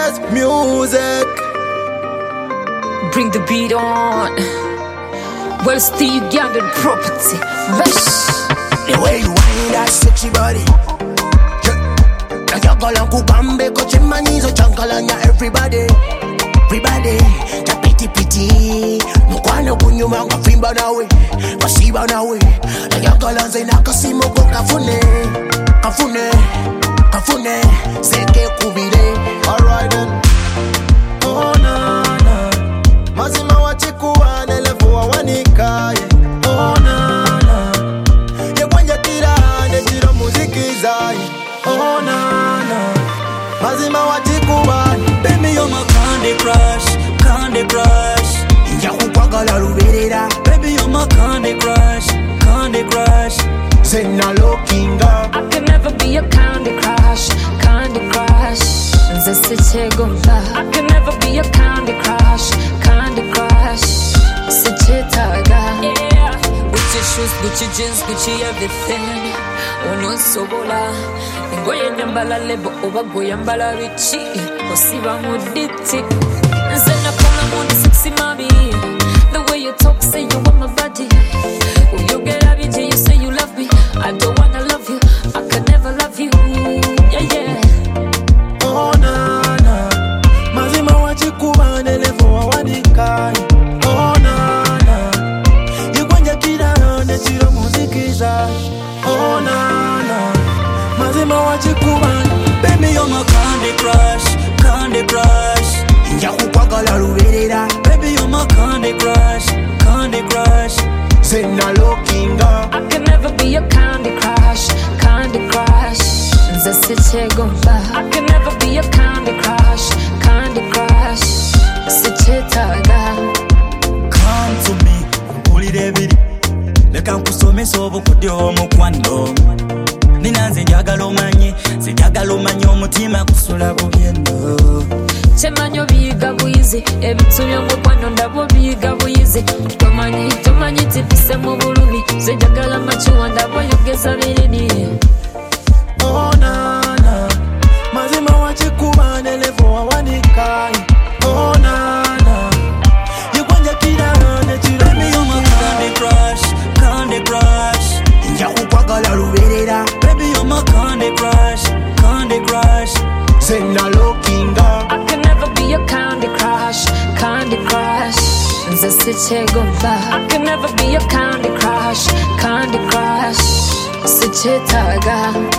Just music. Bring the beat on. Well, still you gathered property. Rush. The way you wind that sexy body. Najagala kukambe koche manizo chankalanya everybody. Everybody, tapiti piti. Mukwana kunyuma ngafimba nawe, kasiba nawe. Najagala nze nakasimo ko kafune, kafune, kafune. Seke kubire. Alright then. Oh na na, mazima wachikuwa nelevu wa wanikaye. Oh na na, yekwanja tira netiro muziki zai. Oh na na, mazima wachikuwa. Baby, you're my Candy Crush, Candy Crush. Inja kukwagala luberera. Baby, you're my Candy Crush, Candy Crush. Zena lookinga. I can never be a Candy Crush, Candy Crush. I can never be a Candy Crush, Candy Crush. Yeah. Gucci shoes, Gucci jeans, Gucci everything. Ono sobola. Ngoye nyambala lebo oba goye mbala bichi. Osiba muditi. Nzena kala mudi sexy mami. The way you talk say you want my body. You get abiji, you say you love me. I don't wanna love you, I can never love you. Yeah. Oh na na, mazima wachikuwa nelevu wa wanikai. Oh na na, yekwanja tira netiro muziki zai. Oh na na, mazima wachikuwa. Baby, you're my Candy Crush, Candy Crush. Inja kukwagala luberera. Baby, you're my Candy Crush, Candy Crush. Zena lookinga. I can never be a Candy Crush, Candy Crush. I can never be a Candy Crush, Candy Crush. Come to me, mpulire biri. Leka nkusomesa obukudde omukwano. Ninanze njagala omanye, sinjagala omanye omutima kusula bubyendo. Temanyo biga bwizi, ebitulyo mukwano ndabo biga bwizi. Tomanyi tipise mu bulumi, sinjagala machiwa ndabo yogeza birini. Oh na na, mazima wachikuwa nelevu wa wanikai. Oh na na, yekwanja tira netiro. Baby, you're my Candy Crush, Candy Crush. Inja kukwagala luberera. Baby, you're my Candy Crush, Candy Crush. Zena lookinga. I can never be a Candy Crush, Candy Crush. I can never be a Candy Crush, Candy Crush.